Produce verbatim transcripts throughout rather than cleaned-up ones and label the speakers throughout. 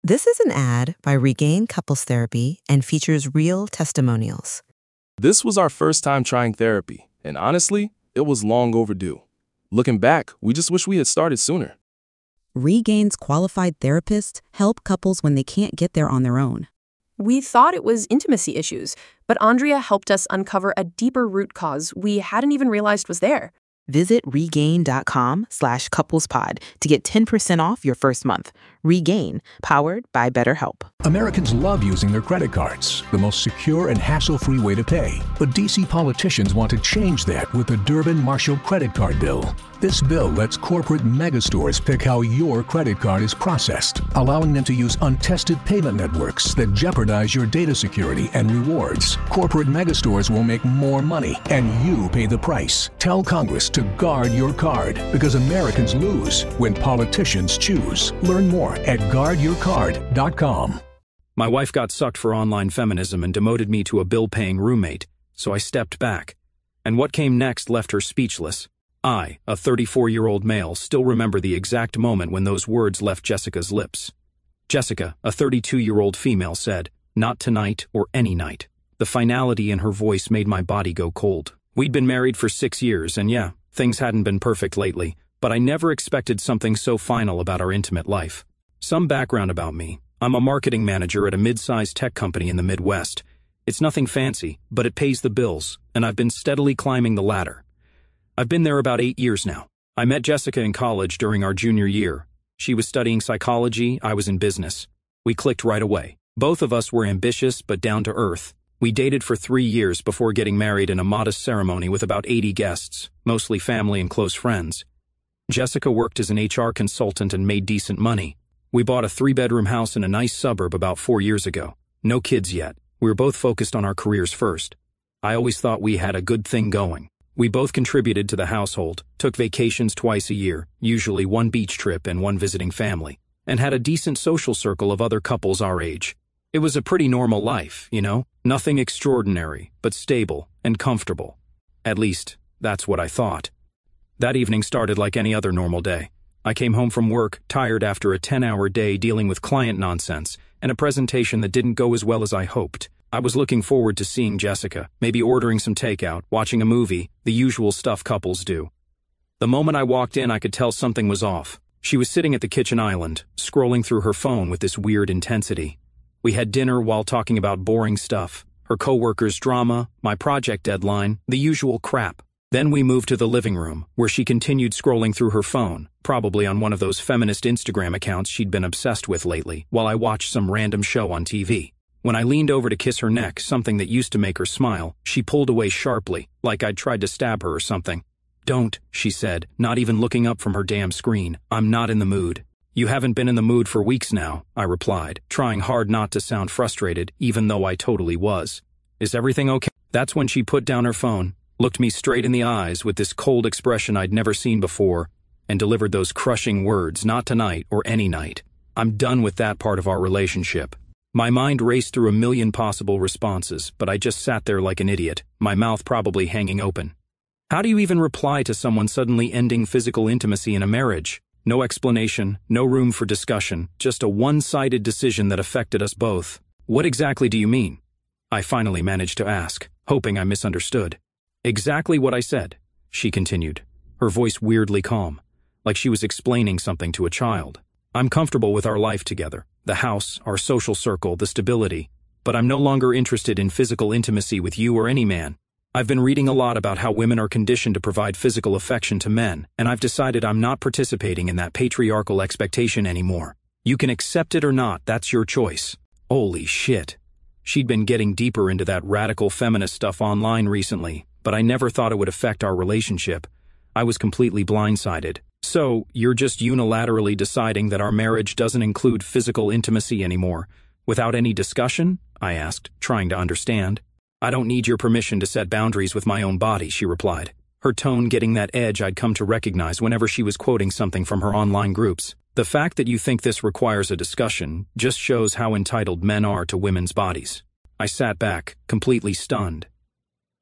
Speaker 1: This is an ad by Regain Couples Therapy and features real testimonials.
Speaker 2: This was our first time trying therapy, and honestly, it was long overdue. Looking back, we just wish we had started sooner.
Speaker 3: Regain's qualified therapists help couples when they can't get there on their own.
Speaker 4: We thought it was intimacy issues, but Andrea helped us uncover a deeper root cause we hadn't even realized was there.
Speaker 5: Visit regain.com slash couplespod to get ten percent off your first month. Regain, powered by BetterHelp.
Speaker 6: Americans love using their credit cards, the most secure and hassle-free way to pay. But D C politicians want to change that with the Durbin-Marshall credit card bill. This bill lets corporate megastores pick how your credit card is processed, allowing them to use untested payment networks that jeopardize your data security and rewards. Corporate megastores will make more money, and you pay the price. Tell Congress to guard your card, because Americans lose when politicians choose. Learn more at guard your card dot com.
Speaker 7: My wife got sucked for online feminism and demoted me to a bill-paying roommate, so I stepped back. And what came next left her speechless. I, a thirty-four-year-old male, still remember the exact moment when those words left Jessica's lips. Jessica, a thirty-two-year-old female, said, "Not tonight or any night." The finality in her voice made my body go cold. We'd been married for six years, and yeah, things hadn't been perfect lately, but I never expected something so final about our intimate life. Some background about me. I'm a marketing manager at a mid-sized tech company in the Midwest. It's nothing fancy, but it pays the bills, and I've been steadily climbing the ladder. I've been there about eight years now. I met Jessica in college during our junior year. She was studying psychology, I was in business. We clicked right away. Both of us were ambitious but down to earth. We dated for three years before getting married in a modest ceremony with about eighty guests, mostly family and close friends. Jessica worked as an H R consultant and made decent money. We bought a three-bedroom house in a nice suburb about four years ago. No kids yet. We were both focused on our careers first. I always thought we had a good thing going. We both contributed to the household, took vacations twice a year, usually one beach trip and one visiting family, and had a decent social circle of other couples our age. It was a pretty normal life, you know? Nothing extraordinary, but stable and comfortable. At least, that's what I thought. That evening started like any other normal day. I came home from work, tired after a ten-hour day dealing with client nonsense and a presentation that didn't go as well as I hoped. I was looking forward to seeing Jessica, maybe ordering some takeout, watching a movie, the usual stuff couples do. The moment I walked in, I could tell something was off. She was sitting at the kitchen island, scrolling through her phone with this weird intensity. We had dinner while talking about boring stuff, her coworkers' drama, my project deadline, the usual crap. Then we moved to the living room, where she continued scrolling through her phone, probably on one of those feminist Instagram accounts she'd been obsessed with lately, while I watched some random show on T V. When I leaned over to kiss her neck, something that used to make her smile, she pulled away sharply, like I'd tried to stab her or something. "Don't," she said, not even looking up from her damn screen. "I'm not in the mood." "You haven't been in the mood for weeks now," I replied, trying hard not to sound frustrated, even though I totally was. "Is everything okay?" That's when she put down her phone, looked me straight in the eyes with this cold expression I'd never seen before, and delivered those crushing words, "Not tonight or any night." I'm done with that part of our relationship. My mind raced through a million possible responses, but I just sat there like an idiot, my mouth probably hanging open. How do you even reply to someone suddenly ending physical intimacy in a marriage? No explanation, no room for discussion, just a one-sided decision that affected us both. "What exactly do you mean?" I finally managed to ask, hoping I misunderstood. "Exactly what I said," she continued, her voice weirdly calm, like she was explaining something to a child. "I'm comfortable with our life together, the house, our social circle, the stability, but I'm no longer interested in physical intimacy with you or any man. I've been reading a lot about how women are conditioned to provide physical affection to men, and I've decided I'm not participating in that patriarchal expectation anymore. You can accept it or not, that's your choice." Holy shit. She'd been getting deeper into that radical feminist stuff online recently, but I never thought it would affect our relationship. I was completely blindsided. "So, you're just unilaterally deciding that our marriage doesn't include physical intimacy anymore, without any discussion?" I asked, trying to understand. "I don't need your permission to set boundaries with my own body," she replied, her tone getting that edge I'd come to recognize whenever she was quoting something from her online groups. "The fact that you think this requires a discussion just shows how entitled men are to women's bodies." I sat back, completely stunned.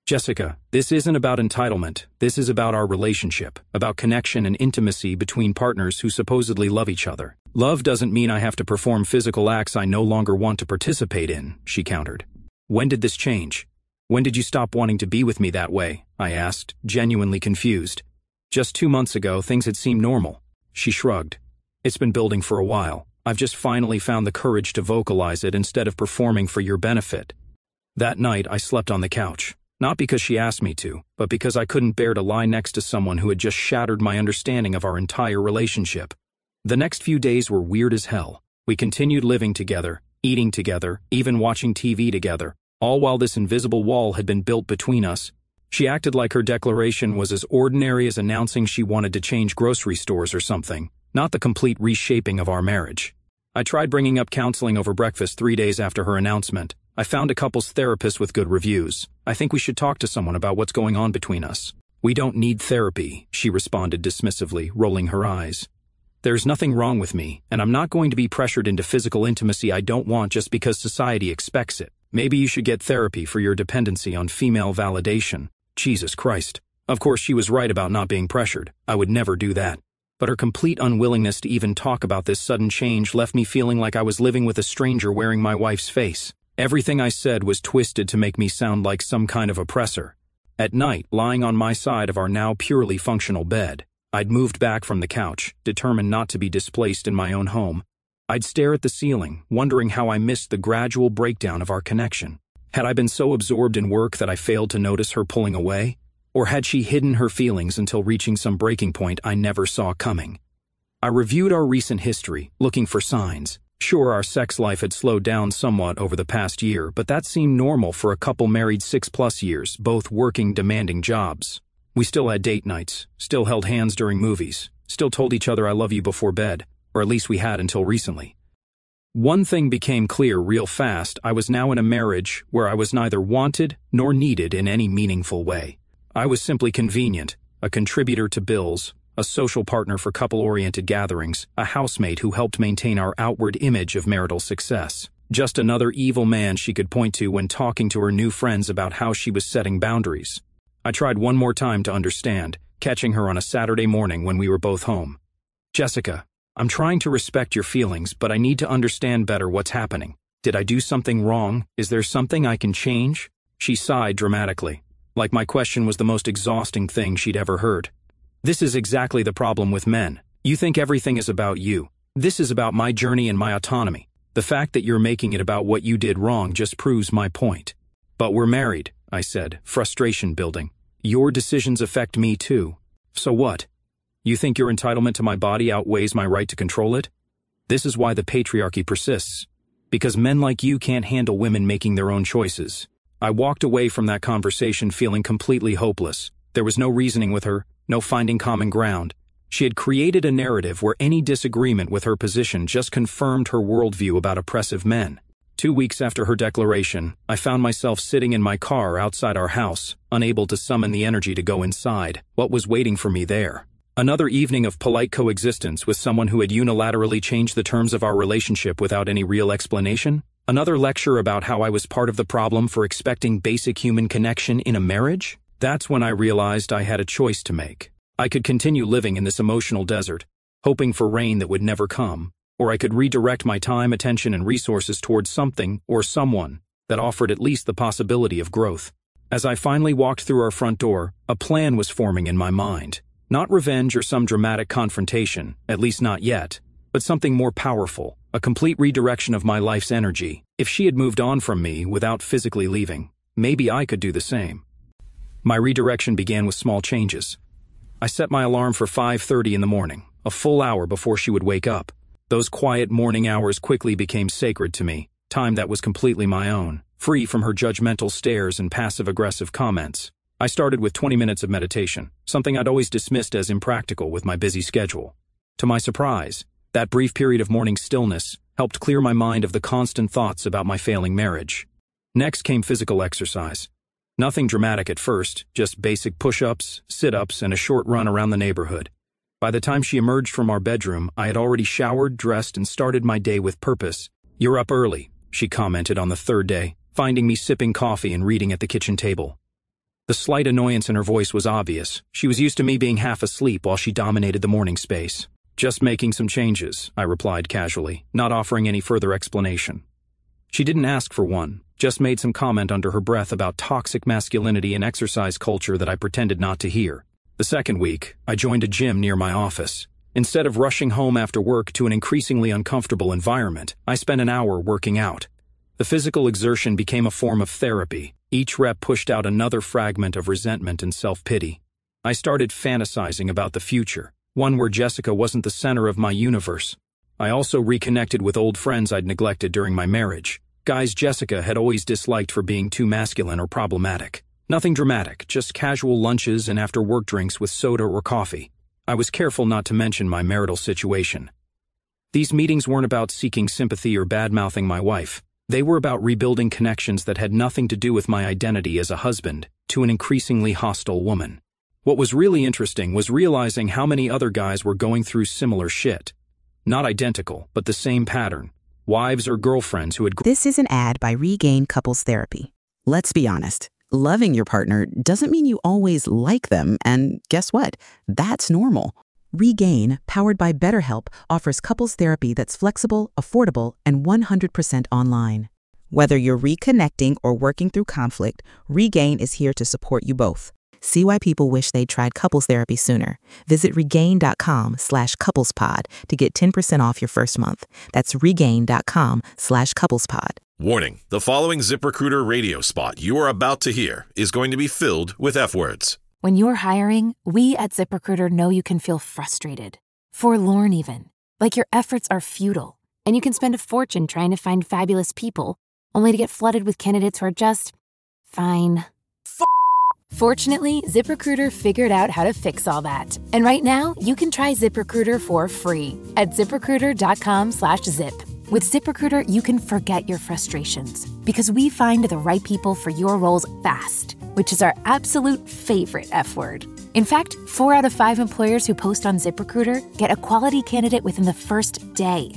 Speaker 7: Jessica, this isn't about entitlement. This is about our relationship, about connection and intimacy between partners who supposedly love each other. Love doesn't mean I have to perform physical acts I no longer want to participate in, she countered. When did this change? When did you stop wanting to be with me that way? I asked, genuinely confused. Just two months ago, things had seemed normal. She shrugged. It's been building for a while. I've just finally found the courage to vocalize it instead of performing for your benefit. That night, I slept on the couch. Not because she asked me to, but because I couldn't bear to lie next to someone who had just shattered my understanding of our entire relationship. The next few days were weird as hell. We continued living together, eating together, even watching T V together, all while this invisible wall had been built between us. She acted like her declaration was as ordinary as announcing she wanted to change grocery stores or something, not the complete reshaping of our marriage. I tried bringing up counseling over breakfast three days after her announcement. I found a couples therapist with good reviews. I think we should talk to someone about what's going on between us. We don't need therapy, she responded dismissively, rolling her eyes. There's nothing wrong with me, and I'm not going to be pressured into physical intimacy I don't want just because society expects it. Maybe you should get therapy for your dependency on female validation. Jesus Christ. Of course, she was right about not being pressured. I would never do that. But her complete unwillingness to even talk about this sudden change left me feeling like I was living with a stranger wearing my wife's face. Everything I said was twisted to make me sound like some kind of oppressor. At night, lying on my side of our now purely functional bed, I'd moved back from the couch, determined not to be displaced in my own home. I'd stare at the ceiling, wondering how I missed the gradual breakdown of our connection. Had I been so absorbed in work that I failed to notice her pulling away? Or had she hidden her feelings until reaching some breaking point I never saw coming? I reviewed our recent history, looking for signs. Sure, our sex life had slowed down somewhat over the past year, but that seemed normal for a couple married six-plus years, both working demanding jobs. We still had date nights, still held hands during movies, still told each other I love you before bed, or at least we had until recently. One thing became clear real fast. I was now in a marriage where I was neither wanted nor needed in any meaningful way. I was simply convenient, a contributor to bills, a social partner for couple-oriented gatherings, a housemate who helped maintain our outward image of marital success. Just another evil man she could point to when talking to her new friends about how she was setting boundaries. I tried one more time to understand, catching her on a Saturday morning when we were both home. Jessica, I'm trying to respect your feelings, but I need to understand better what's happening. Did I do something wrong? Is there something I can change? She sighed dramatically, like my question was the most exhausting thing she'd ever heard. This is exactly the problem with men. You think everything is about you. This is about my journey and my autonomy. The fact that you're making it about what you did wrong just proves my point. But we're married, I said, frustration building. Your decisions affect me too. So what? You think your entitlement to my body outweighs my right to control it? This is why the patriarchy persists. Because men like you can't handle women making their own choices. I walked away from that conversation feeling completely hopeless. There was no reasoning with her, no finding common ground. She had created a narrative where any disagreement with her position just confirmed her worldview about oppressive men. Two weeks after her declaration, I found myself sitting in my car outside our house, unable to summon the energy to go inside. What was waiting for me there? Another evening of polite coexistence with someone who had unilaterally changed the terms of our relationship without any real explanation? Another lecture about how I was part of the problem for expecting basic human connection in a marriage? That's when I realized I had a choice to make. I could continue living in this emotional desert, hoping for rain that would never come, or I could redirect my time, attention, and resources towards something or someone that offered at least the possibility of growth. As I finally walked through our front door, a plan was forming in my mind. Not revenge or some dramatic confrontation, at least not yet, but something more powerful, a complete redirection of my life's energy. If she had moved on from me without physically leaving, maybe I could do the same. My redirection began with small changes. I set my alarm for five thirty in the morning, a full hour before she would wake up. Those quiet morning hours quickly became sacred to me, time that was completely my own, free from her judgmental stares and passive-aggressive comments. I started with twenty minutes of meditation, something I'd always dismissed as impractical with my busy schedule. To my surprise, that brief period of morning stillness helped clear my mind of the constant thoughts about my failing marriage. Next came physical exercise. Nothing dramatic at first, just basic push-ups, sit-ups, and a short run around the neighborhood. By the time she emerged from our bedroom, I had already showered, dressed, and started my day with purpose. "You're up early," she commented on the third day, finding me sipping coffee and reading at the kitchen table. The slight annoyance in her voice was obvious. She was used to me being half asleep while she dominated the morning space. Just making some changes, I replied casually, not offering any further explanation. She didn't ask for one, just made some comment under her breath about toxic masculinity and exercise culture that I pretended not to hear. The second week, I joined a gym near my office. Instead of rushing home after work to an increasingly uncomfortable environment, I spent an hour working out. The physical exertion became a form of therapy. Each rep pushed out another fragment of resentment and self-pity. I started fantasizing about the future, one where Jessica wasn't the center of my universe. I also reconnected with old friends I'd neglected during my marriage, guys Jessica had always disliked for being too masculine or problematic. Nothing dramatic, just casual lunches and after-work drinks with soda or coffee. I was careful not to mention my marital situation. These meetings weren't about seeking sympathy or bad-mouthing my wife. They were about rebuilding connections that had nothing to do with my identity as a husband to an increasingly hostile woman. What was really interesting was realizing how many other guys were going through similar shit. Not identical, but the same pattern. Wives or girlfriends who had...
Speaker 5: This is an ad by Regain Couples Therapy. Let's be honest. Loving your partner doesn't mean you always like them, and guess what? That's normal. Regain, powered by BetterHelp, offers couples therapy that's flexible, affordable, and one hundred percent online. Whether you're reconnecting or working through conflict, Regain is here to support you both. See why people wish they'd tried couples therapy sooner. Visit regain.com slash couplespod to get ten percent off your first month. That's regain.com slash couplespod.
Speaker 8: Warning, the following ZipRecruiter radio spot you are about to hear is going to be filled with F-words.
Speaker 9: When you're hiring, we at ZipRecruiter know you can feel frustrated, forlorn even, like your efforts are futile, and you can spend a fortune trying to find fabulous people, only to get flooded with candidates who are just fine. F- Fortunately, ZipRecruiter figured out how to fix all that. And right now, you can try ZipRecruiter for free at ZipRecruiter.com slash zip. With ZipRecruiter, you can forget your frustrations because we find the right people for your roles fast, which is our absolute favorite F word. In fact, four out of five employers who post on ZipRecruiter get a quality candidate within the first day.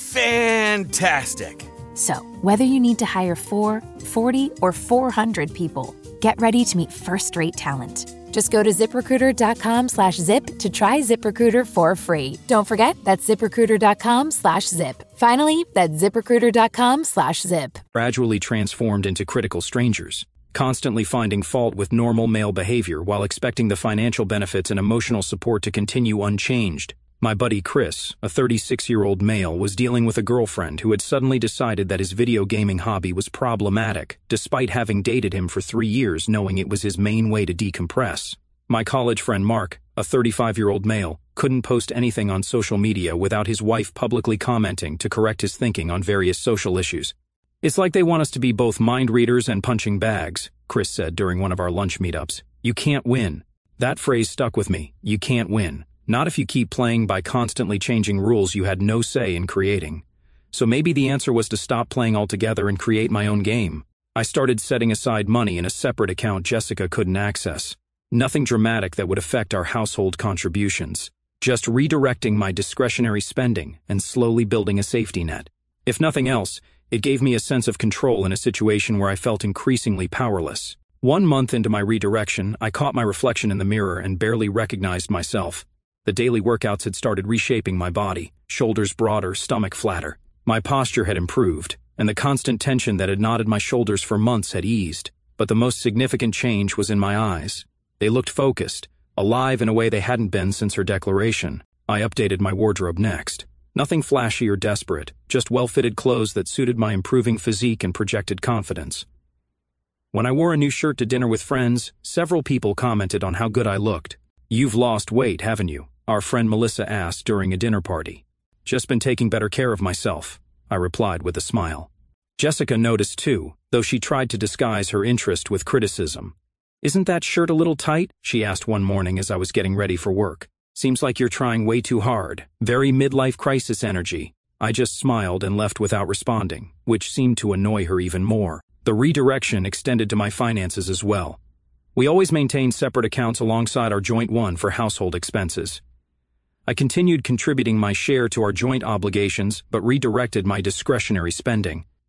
Speaker 10: Fantastic.
Speaker 9: So, whether you need to hire four, forty, or four hundred people, get ready to meet first-rate talent. Just go to ZipRecruiter.com slash zip to try ZipRecruiter for free. Don't forget, that's ZipRecruiter.com slash zip. Finally, that's ZipRecruiter.com slash zip.
Speaker 7: Gradually transformed into critical strangers, constantly finding fault with normal male behavior while expecting the financial benefits and emotional support to continue unchanged. My buddy Chris, a thirty-six-year-old male, was dealing with a girlfriend who had suddenly decided that his video gaming hobby was problematic, despite having dated him for three years knowing it was his main way to decompress. My college friend Mark, a thirty-five-year-old male, couldn't post anything on social media without his wife publicly commenting to correct his thinking on various social issues. "It's like they want us to be both mind readers and punching bags," Chris said during one of our lunch meetups. "You can't win." That phrase stuck with me. You can't win. Not if you keep playing by constantly changing rules you had no say in creating. So maybe the answer was to stop playing altogether and create my own game. I started setting aside money in a separate account Jessica couldn't access. Nothing dramatic that would affect our household contributions. Just redirecting my discretionary spending and slowly building a safety net. If nothing else, it gave me a sense of control in a situation where I felt increasingly powerless. One month into my redirection, I caught my reflection in the mirror and barely recognized myself. The daily workouts had started reshaping my body, shoulders broader, stomach flatter. My posture had improved, and the constant tension that had knotted my shoulders for months had eased. But the most significant change was in my eyes. They looked focused, alive in a way they hadn't been since her declaration. I updated my wardrobe next. Nothing flashy or desperate, just well-fitted clothes that suited my improving physique and projected confidence. When I wore a new shirt to dinner with friends, several people commented on how good I looked. "You've lost weight, haven't you?" our friend Melissa asked during a dinner party. "Just been taking better care of myself," I replied with a smile. Jessica noticed too, though she tried to disguise her interest with criticism. "Isn't that shirt a little tight?" she asked one morning as I was getting ready for work. "Seems like you're trying way too hard. Very midlife crisis energy." I just smiled and left without responding, which seemed to annoy her even more. The redirection extended to my finances as well. We always maintained separate accounts alongside our joint one for household expenses. I continued contributing my share to our joint obligations, but redirected my discretionary spending.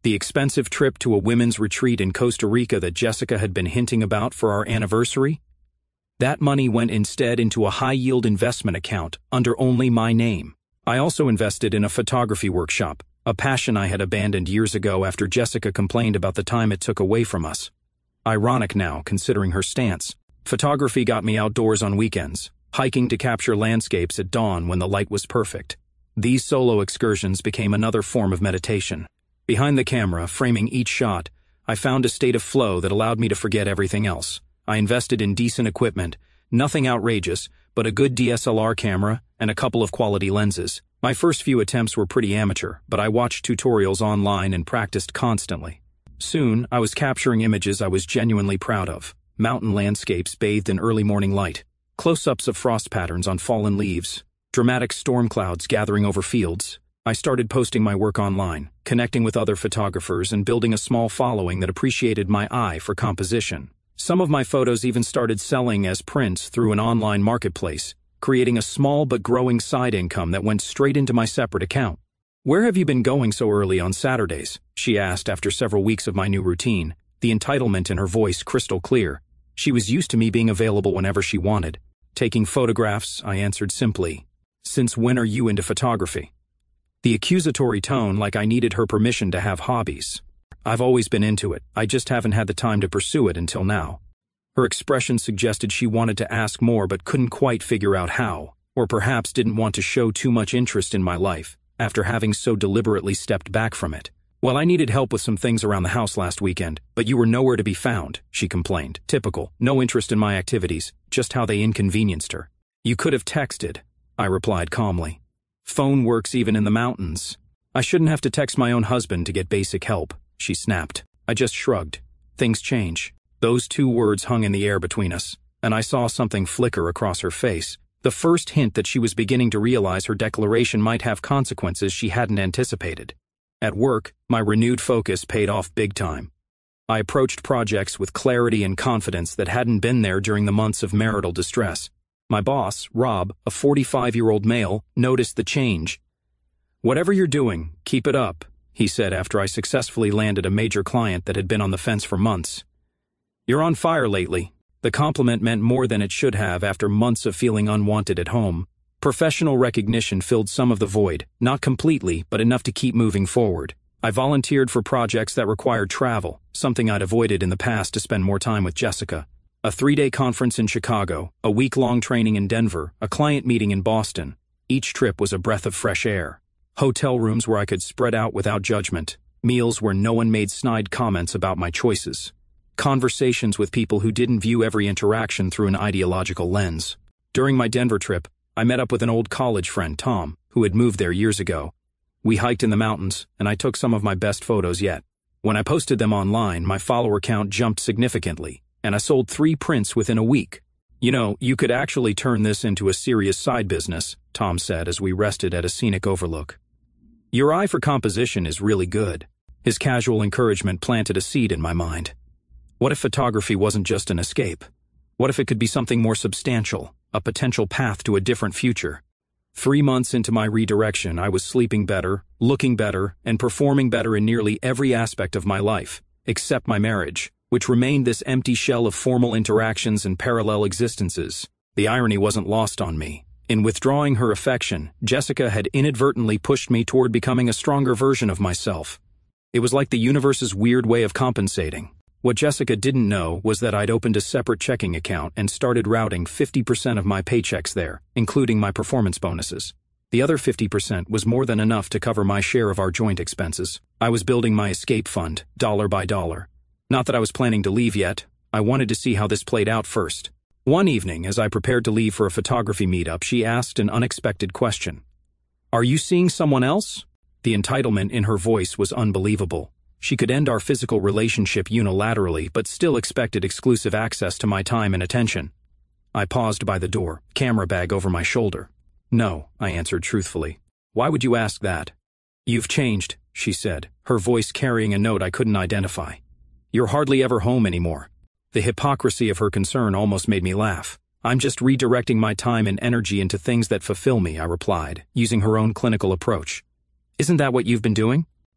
Speaker 7: The expensive trip to a women's retreat in Costa Rica that Jessica had been hinting about for our anniversary? That money went instead into a high-yield investment account under only my name. I also invested in a photography workshop, a passion I had abandoned years ago after Jessica complained about the time it took away from us. Ironic now, considering her stance. Photography got me outdoors on weekends, hiking to capture landscapes at dawn when the light was perfect. These solo excursions became another form of meditation. Behind the camera, framing each shot, I found a state of flow that allowed me to forget everything else. I invested in decent equipment, nothing outrageous, but a good D S L R camera and a couple of quality lenses. My first few attempts were pretty amateur, but I watched tutorials online and practiced constantly. Soon, I was capturing images I was genuinely proud of. Mountain landscapes bathed in early morning light, close-ups of frost patterns on fallen leaves, dramatic storm clouds gathering over fields. I started posting my work online, connecting with other photographers and building a small following that appreciated my eye for composition. Some of my photos even started selling as prints through an online marketplace, creating a small but growing side income that went straight into my separate account. "Where have you been going so early on Saturdays?" she asked after several weeks of my new routine, the entitlement in her voice crystal clear. She was used to me being available whenever she wanted. "Taking photographs," I answered simply. "Since when are you into photography?" The accusatory tone, like I needed her permission to have hobbies. "I've always been into it, I just haven't had the time to pursue it until now." Her expression suggested she wanted to ask more but couldn't quite figure out how, or perhaps didn't want to show too much interest in my life, after having so deliberately stepped back from it. "Well, I needed help with some things around the house last weekend, but you were nowhere to be found," she complained. Typical, no interest in my activities, just how they inconvenienced her. "You could have texted," I replied calmly. "Phone works even in the mountains." "I shouldn't have to text my own husband to get basic help," she snapped. I just shrugged. Things change. Those two words hung in the air between us, and I saw something flicker across her face, the first hint that she was beginning to realize her declaration might have consequences she hadn't anticipated. At work, my renewed focus paid off big time. I approached projects with clarity and confidence that hadn't been there during the months of marital distress. My boss, Rob, a forty-five-year-old male, noticed the change. "Whatever you're doing, keep it up," he said after I successfully landed a major client that had been on the fence for months. "You're on fire lately." The compliment meant more than it should have after months of feeling unwanted at home. Professional recognition filled some of the void, not completely, but enough to keep moving forward. I volunteered for projects that required travel, something I'd avoided in the past to spend more time with Jessica. A three-day conference in Chicago, a week-long training in Denver, a client meeting in Boston. Each trip was a breath of fresh air. Hotel rooms where I could spread out without judgment. Meals where no one made snide comments about my choices. Conversations with people who didn't view every interaction through an ideological lens. During my Denver trip, I met up with an old college friend, Tom, who had moved there years ago. We hiked in the mountains, and I took some of my best photos yet. When I posted them online, my follower count jumped significantly, and I sold three prints within a week. "You know, you could actually turn this into a serious side business," Tom said as we rested at a scenic overlook. "Your eye for composition is really good." His casual encouragement planted a seed in my mind. What if photography wasn't just an escape? What if it could be something more substantial, a potential path to a different future? Three months into my redirection, I was sleeping better, looking better, and performing better in nearly every aspect of my life, except my marriage, which remained this empty shell of formal interactions and parallel existences. The irony wasn't lost on me. In withdrawing her affection, Jessica had inadvertently pushed me toward becoming a stronger version of myself. It was like the universe's weird way of compensating. What Jessica didn't know was that I'd opened a separate checking account and started routing fifty percent of my paychecks there, including my performance bonuses. The other fifty percent was more than enough to cover my share of our joint expenses. I was building my escape fund, dollar by dollar. Not that I was planning to leave yet. I wanted to see how this played out first. One evening, as I prepared to leave for a photography meetup, she asked an unexpected question. "Are you seeing someone else?" The entitlement in her voice was unbelievable. She could end our physical relationship unilaterally, but still expected exclusive access to my time and attention. I paused by the door, camera bag over my shoulder. "No," I answered truthfully. "Why would you ask that?" "You've changed," she said, her voice carrying a note I couldn't identify. "You're hardly ever home anymore." The hypocrisy of her concern almost made me laugh. "I'm just redirecting my time and energy into things that fulfill me," I replied, using her own clinical approach. "Isn't that what you've been doing?"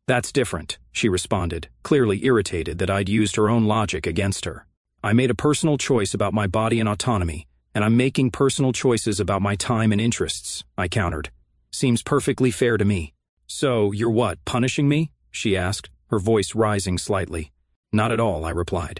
Speaker 7: That's different, she responded, clearly irritated that I'd used her own logic against her. I made a personal choice about my body and autonomy, and I'm making personal choices about my time and interests, I countered. Seems perfectly fair to me. So, you're what, punishing me? She asked, her voice rising slightly. Not at all, I replied.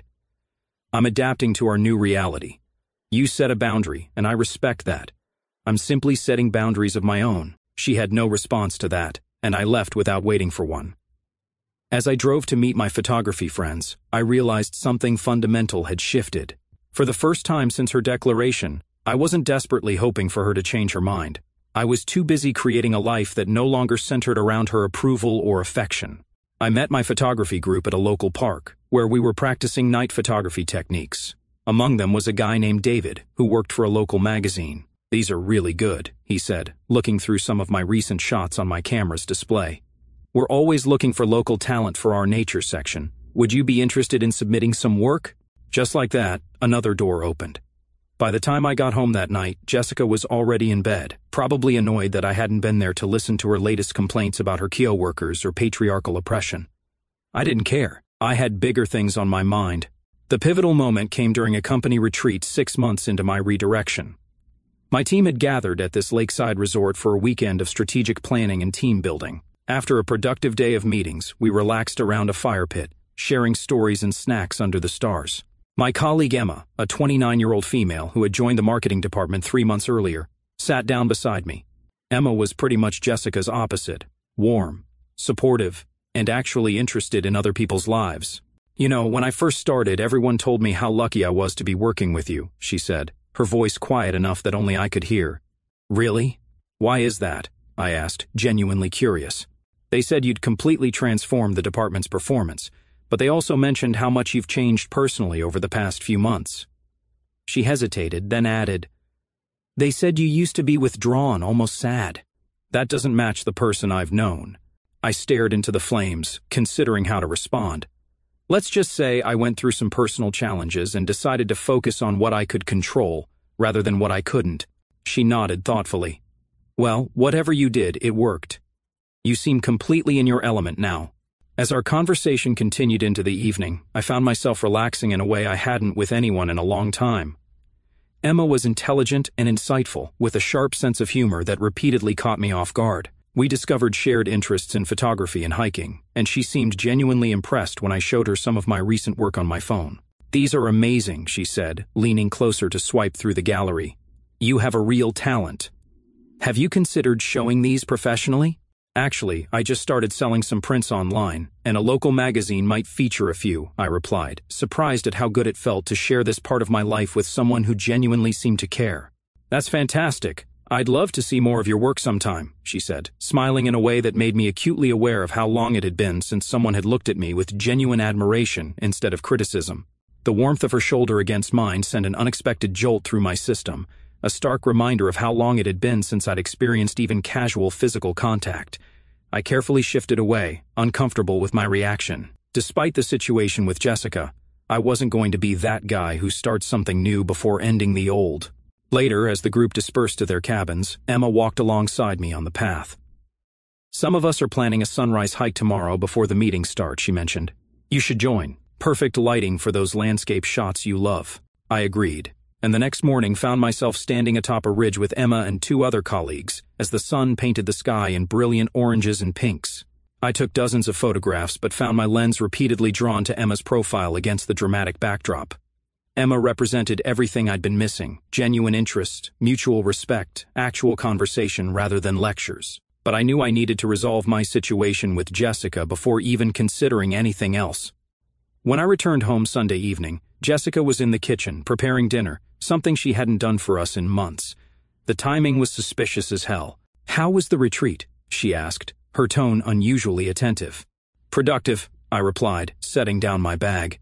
Speaker 7: I'm adapting to our new reality. You set a boundary, and I respect that. I'm simply setting boundaries of my own. She had no response to that, and I left without waiting for one. As I drove to meet my photography friends, I realized something fundamental had shifted. For the first time since her declaration, I wasn't desperately hoping for her to change her mind. I was too busy creating a life that no longer centered around her approval or affection. I met my photography group at a local park, where we were practicing night photography techniques. Among them was a guy named David, who worked for a local magazine. These are really good, he said, looking through some of my recent shots on my camera's display. We're always looking for local talent for our nature section. Would you be interested in submitting some work? Just like that, another door opened. By the time I got home that night, Jessica was already in bed, probably annoyed that I hadn't been there to listen to her latest complaints about her co-workers or patriarchal oppression. I didn't care. I had bigger things on my mind. The pivotal moment came during a company retreat six months into my redirection. My team had gathered at this lakeside resort for a weekend of strategic planning and team building. After a productive day of meetings, we relaxed around a fire pit, sharing stories and snacks under the stars. My colleague Emma, a twenty-nine-year-old female who had joined the marketing department three months earlier, sat down beside me. Emma was pretty much Jessica's opposite, warm, supportive, and actually interested in other people's lives. You know, when I first started, everyone told me how lucky I was to be working with you, she said, her voice quiet enough that only I could hear. Really? Why is that? I asked, genuinely curious. They said you'd completely transformed the department's performance, but they also mentioned how much you've changed personally over the past few months. She hesitated, then added, They said you used to be withdrawn, almost sad. That doesn't match the person I've known. I stared into the flames, considering how to respond. Let's just say I went through some personal challenges and decided to focus on what I could control, rather than what I couldn't. She nodded thoughtfully. Well, whatever you did, it worked. You seem completely in your element now. As our conversation continued into the evening, I found myself relaxing in a way I hadn't with anyone in a long time. Emma was intelligent and insightful, with a sharp sense of humor that repeatedly caught me off guard. We discovered shared interests in photography and hiking, and she seemed genuinely impressed when I showed her some of my recent work on my phone. These are amazing, she said, leaning closer to swipe through the gallery. You have a real talent. Have you considered showing these professionally? Actually, I just started selling some prints online, and a local magazine might feature a few, I replied, surprised at how good it felt to share this part of my life with someone who genuinely seemed to care. That's fantastic. I'd love to see more of your work sometime, she said, smiling in a way that made me acutely aware of how long it had been since someone had looked at me with genuine admiration instead of criticism. The warmth of her shoulder against mine sent an unexpected jolt through my system, a stark reminder of how long it had been since I'd experienced even casual physical contact. I carefully shifted away, uncomfortable with my reaction. Despite the situation with Jessica, I wasn't going to be that guy who starts something new before ending the old. Later, as the group dispersed to their cabins, Emma walked alongside me on the path. Some of us are planning a sunrise hike tomorrow before the meeting starts, she mentioned. You should join. Perfect lighting for those landscape shots you love. I agreed, and the next morning found myself standing atop a ridge with Emma and two other colleagues as the sun painted the sky in brilliant oranges and pinks. I took dozens of photographs but found my lens repeatedly drawn to Emma's profile against the dramatic backdrop. Emma represented everything I'd been missing: genuine interest, mutual respect, actual conversation rather than lectures. But I knew I needed to resolve my situation with Jessica before even considering anything else. When I returned home Sunday evening, Jessica was in the kitchen, preparing dinner, something she hadn't done for us in months. The timing was suspicious as hell. How was the retreat? She asked, her tone unusually attentive. Productive, I replied, setting down my bag.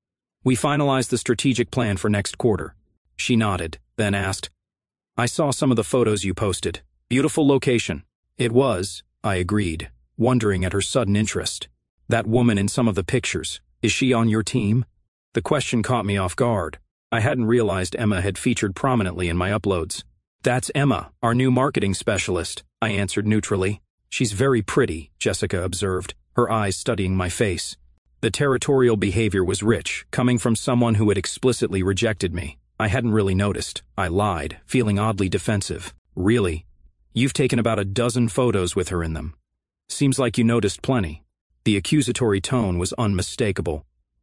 Speaker 7: We finalized the strategic plan for next quarter. She nodded, then asked, I saw some of the photos you posted. Beautiful location. It was, I agreed, wondering at her sudden interest. That woman in some of the pictures, is she on your team? The question caught me off guard. I hadn't realized Emma had featured prominently in my uploads. That's Emma, our new marketing specialist, I answered neutrally. She's very pretty, Jessica observed, her eyes studying my face. The territorial behavior was rich, coming from someone who had explicitly rejected me. I hadn't really noticed. I lied, feeling oddly defensive. Really? You've taken about a dozen photos with her in them. Seems like you noticed plenty. The accusatory tone was unmistakable.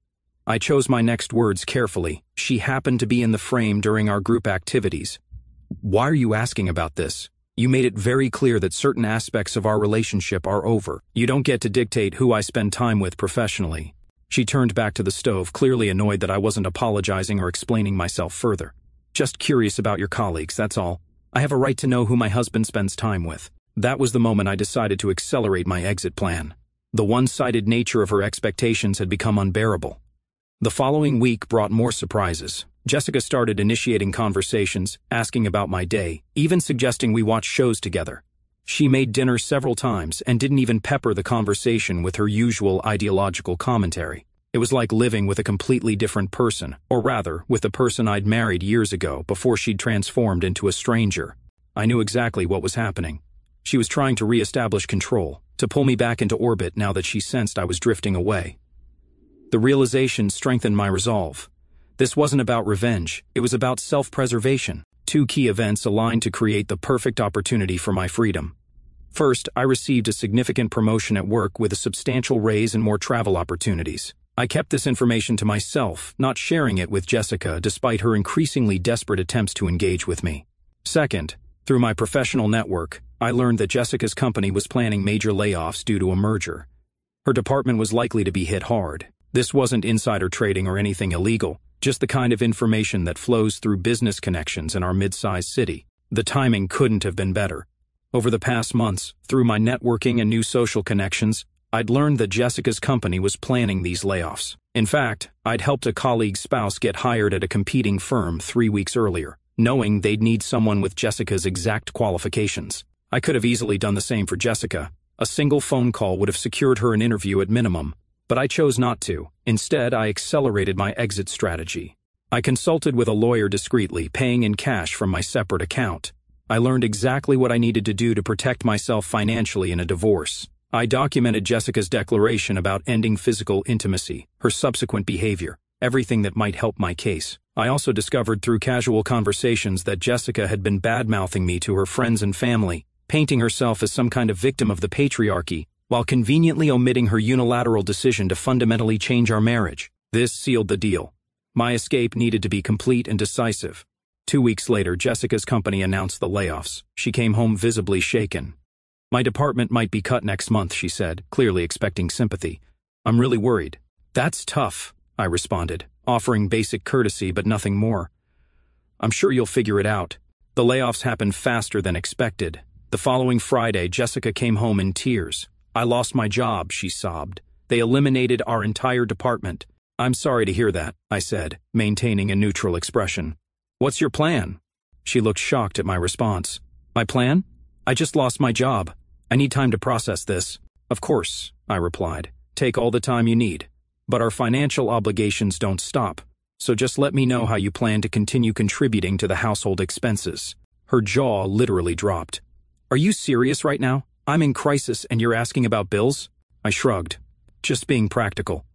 Speaker 7: I chose my next words carefully. She happened to be in the frame during our group activities. Why are you asking about this? You made it very clear that certain aspects of our relationship are over. You don't get to dictate who I spend time with professionally. She turned back to the stove, clearly annoyed that I wasn't apologizing or explaining myself further. Just curious about your colleagues, that's all. I have a right to know who my husband spends time with. That was the moment I decided to accelerate my exit plan. The one-sided nature of her expectations had become unbearable. The following week brought more surprises. Jessica started initiating conversations, asking about my day, even suggesting we watch shows together. She made dinner several times and didn't even pepper the conversation with her usual ideological commentary. It was like living with a completely different person, or rather, with the person I'd married years ago before she'd transformed into a stranger. I knew exactly what was happening. She was trying to re-establish control, to pull me back into orbit now that she sensed I was drifting away. The realization strengthened my resolve. This wasn't about revenge, it was about self-preservation. Two key events aligned to create the perfect opportunity for my freedom. First, I received a significant promotion at work with a substantial raise and more travel opportunities. I kept this information to myself, not sharing it with Jessica despite her increasingly desperate attempts to engage with me. Second, through my professional network, I learned that Jessica's company was planning major layoffs due to a merger. Her department was likely to be hit hard. This wasn't insider trading or anything illegal, just the kind of information that flows through business connections in our mid-sized city. The timing couldn't have been better. Over the past months, through my networking and new social connections, I'd learned that Jessica's company was planning these layoffs. In fact, I'd helped a colleague's spouse get hired at a competing firm three weeks earlier, knowing they'd need someone with Jessica's exact qualifications. I could have easily done the same for Jessica. A single phone call would have secured her an interview at minimum. But I chose not to. Instead, I accelerated my exit strategy. I consulted with a lawyer discreetly, paying in cash from my separate account. I learned exactly what I needed to do to protect myself financially in a divorce. I documented Jessica's declaration about ending physical intimacy, her subsequent behavior, everything that might help my case. I also discovered through casual conversations that Jessica had been bad-mouthing me to her friends and family, painting herself as some kind of victim of the patriarchy, while conveniently omitting her unilateral decision to fundamentally change our marriage. This sealed the deal. My escape needed to be complete and decisive. Two weeks later, Jessica's company announced the layoffs. She came home visibly shaken. My department might be cut next month, she said, clearly expecting sympathy. I'm really worried. That's tough, I responded, offering basic courtesy but nothing more. I'm sure you'll figure it out. The layoffs happened faster than expected. The following Friday, Jessica came home in tears. I lost my job, she sobbed. They eliminated our entire department. I'm sorry to hear that, I said, maintaining a neutral expression. What's your plan? She looked shocked at my response. My plan? I just lost my job. I need time to process this. Of course, I replied. Take all the time you need. But our financial obligations don't stop. So just let me know how you plan to continue contributing to the household expenses. Her jaw literally dropped. Are you serious right now? I'm in crisis and you're asking about bills? I shrugged. Just being practical.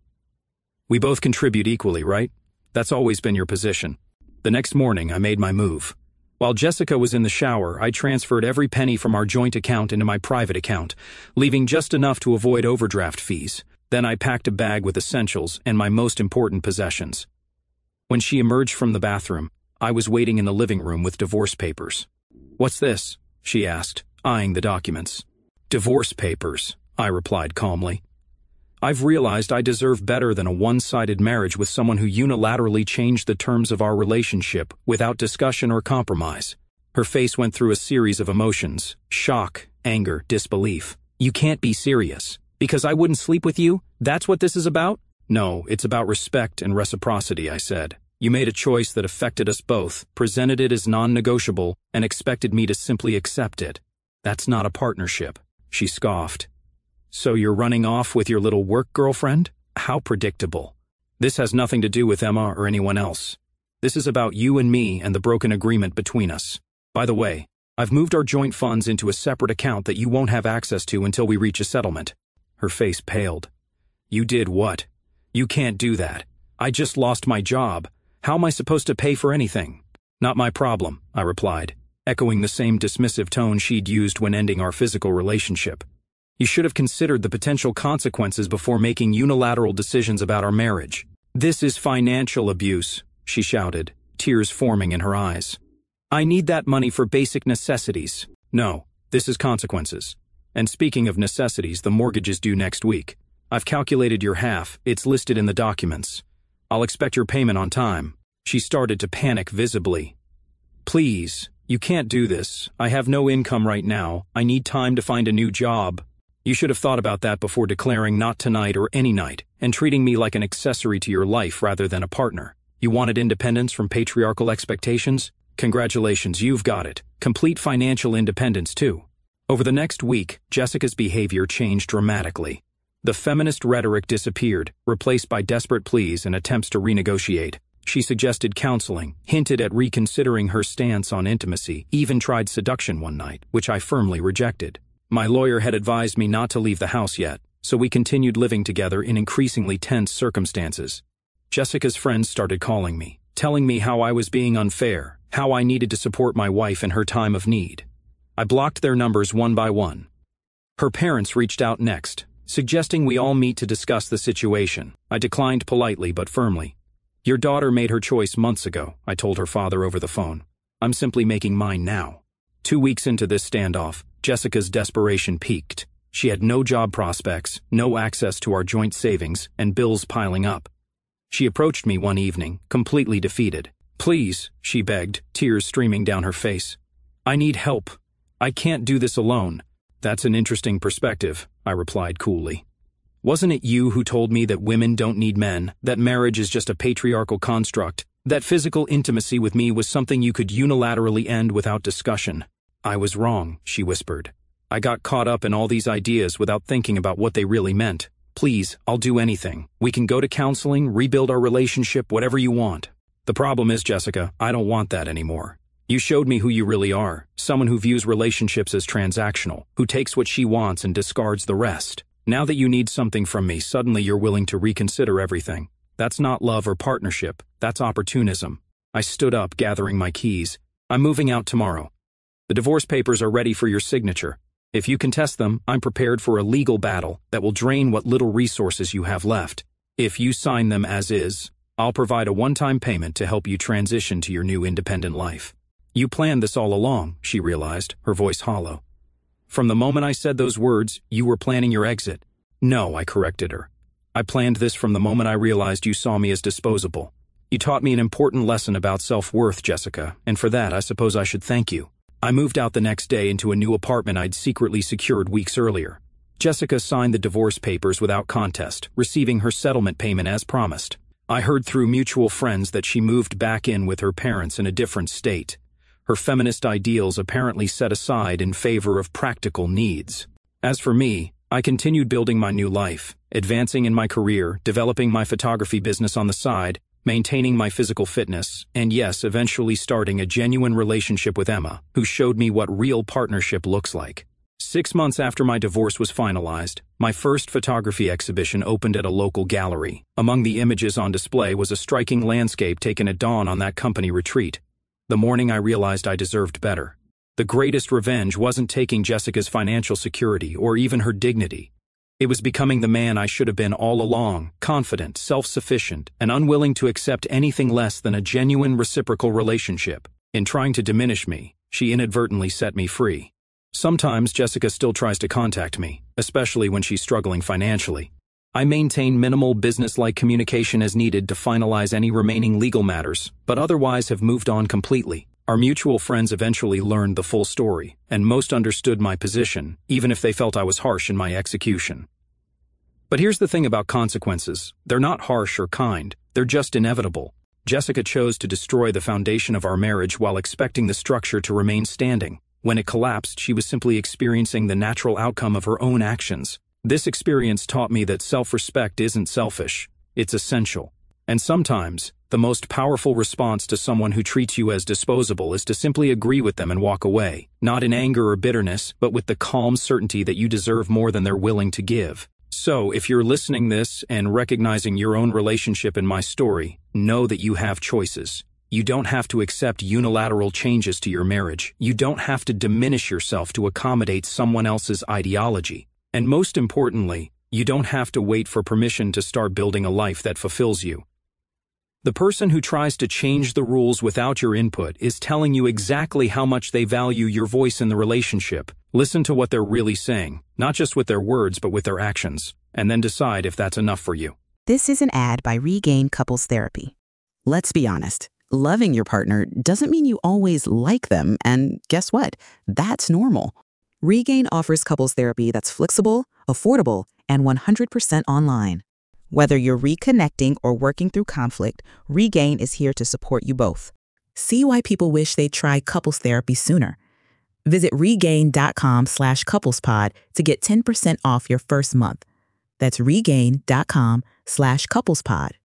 Speaker 7: We both contribute equally, right? That's always been your position. The next morning, I made my move. While Jessica was in the shower, I transferred every penny from our joint account into my private account, leaving just enough to avoid overdraft fees. Then I packed a bag with essentials and my most important possessions. When she emerged from the bathroom, I was waiting in the living room with divorce papers. What's this? She asked, eyeing the documents. Divorce papers, I replied calmly. I've realized I deserve better than a one-sided marriage with someone who unilaterally changed the terms of our relationship without discussion or compromise. Her face went through a series of emotions: shock, anger, disbelief. You can't be serious. Because I wouldn't sleep with you? That's what this is about? No, it's about respect and reciprocity, I said. You made a choice that affected us both, presented it as non-negotiable, and expected me to simply accept it. That's not a partnership. She scoffed. So you're running off with your little work girlfriend? How predictable. This has nothing to do with Emma or anyone else. This is about you and me and the broken agreement between us. By the way, I've moved our joint funds into a separate account that you won't have access to until we reach a settlement. Her face paled. You did what? You can't do that. I just lost my job. How am I supposed to pay for anything? Not my problem, I replied, echoing the same dismissive tone she'd used when ending our physical relationship. You should have considered the potential consequences before making unilateral decisions about our marriage. This is financial abuse, she shouted, tears forming in her eyes. I need that money for basic necessities. No, this is consequences. And speaking of necessities, the mortgage is due next week. I've calculated your half. It's listed in the documents. I'll expect your payment on time. She started to panic visibly. Please, you can't do this. I have no income right now. I need time to find a new job. You should have thought about that before declaring not tonight or any night, and treating me like an accessory to your life rather than a partner. You wanted independence from patriarchal expectations? Congratulations, you've got it. Complete financial independence, too. Over the next week, Jessica's behavior changed dramatically. The feminist rhetoric disappeared, replaced by desperate pleas and attempts to renegotiate. She suggested counseling, hinted at reconsidering her stance on intimacy, even tried seduction one night, which I firmly rejected. My lawyer had advised me not to leave the house yet, so we continued living together in increasingly tense circumstances. Jessica's friends started calling me, telling me how I was being unfair, how I needed to support my wife in her time of need. I blocked their numbers one by one. Her parents reached out next, suggesting we all meet to discuss the situation. I declined politely but firmly. Your daughter made her choice months ago, I told her father over the phone. I'm simply making mine now. Two weeks into this standoff, Jessica's desperation peaked. She had no job prospects, no access to our joint savings, and bills piling up. She approached me one evening, completely defeated. Please, she begged, tears streaming down her face. I need help. I can't do this alone. That's an interesting perspective, I replied coolly. Wasn't it you who told me that women don't need men, that marriage is just a patriarchal construct, that physical intimacy with me was something you could unilaterally end without discussion? I was wrong, she whispered. I got caught up in all these ideas without thinking about what they really meant. Please, I'll do anything. We can go to counseling, rebuild our relationship, whatever you want. The problem is, Jessica, I don't want that anymore. You showed me who you really are, someone who views relationships as transactional, who takes what she wants and discards the rest. Now that you need something from me, suddenly you're willing to reconsider everything. That's not love or partnership, that's opportunism. I stood up, gathering my keys. I'm moving out tomorrow. The divorce papers are ready for your signature. If you contest them, I'm prepared for a legal battle that will drain what little resources you have left. If you sign them as is, I'll provide a one-time payment to help you transition to your new independent life. You planned this all along, she realized, her voice hollow. From the moment I said those words, you were planning your exit. No, I corrected her. I planned this from the moment I realized you saw me as disposable. You taught me an important lesson about self-worth, Jessica, and for that I suppose I should thank you. I moved out the next day into a new apartment I'd secretly secured weeks earlier. Jessica signed the divorce papers without contest, receiving her settlement payment as promised. I heard through mutual friends that she moved back in with her parents in a different state. Her feminist ideals apparently set aside in favor of practical needs. As for me, I continued building my new life, advancing in my career, developing my photography business on the side, maintaining my physical fitness, and yes, eventually starting a genuine relationship with Emma, who showed me what real partnership looks like. Six months after my divorce was finalized, my first photography exhibition opened at a local gallery. Among the images on display was a striking landscape taken at dawn on that company retreat. The morning I realized I deserved better. The greatest revenge wasn't taking Jessica's financial security or even her dignity. It was becoming the man I should have been all along, confident, self-sufficient, and unwilling to accept anything less than a genuine reciprocal relationship. In trying to diminish me, she inadvertently set me free. Sometimes Jessica still tries to contact me, especially when she's struggling financially. I maintain minimal business-like communication as needed to finalize any remaining legal matters, but otherwise have moved on completely. Our mutual friends eventually learned the full story, and most understood my position, even if they felt I was harsh in my execution. But here's the thing about consequences. They're not harsh or kind, they're just inevitable. Jessica chose to destroy the foundation of our marriage while expecting the structure to remain standing. When it collapsed, she was simply experiencing the natural outcome of her own actions. This experience taught me that self-respect isn't selfish, it's essential. And sometimes, the most powerful response to someone who treats you as disposable is to simply agree with them and walk away, not in anger or bitterness, but with the calm certainty that you deserve more than they're willing to give. So, if you're listening this and recognizing your own relationship in my story, know that you have choices. You don't have to accept unilateral changes to your marriage. You don't have to diminish yourself to accommodate someone else's ideology. And most importantly, you don't have to wait for permission to start building a life that fulfills you. The person who tries to change the rules without your input is telling you exactly how much they value your voice in the relationship. Listen to what they're really saying, not just with their words but with their actions, and then decide if that's enough for you.
Speaker 5: This is an ad by Regain Couples Therapy. Let's be honest. Loving your partner doesn't mean you always like them, and guess what? That's normal. Regain offers couples therapy that's flexible, affordable, and one hundred percent online. Whether you're reconnecting or working through conflict, Regain is here to support you both. See why people wish they'd tried couples therapy sooner. Visit regain.com slash couplespod to get ten percent off your first month. That's regain.com slash couplespod.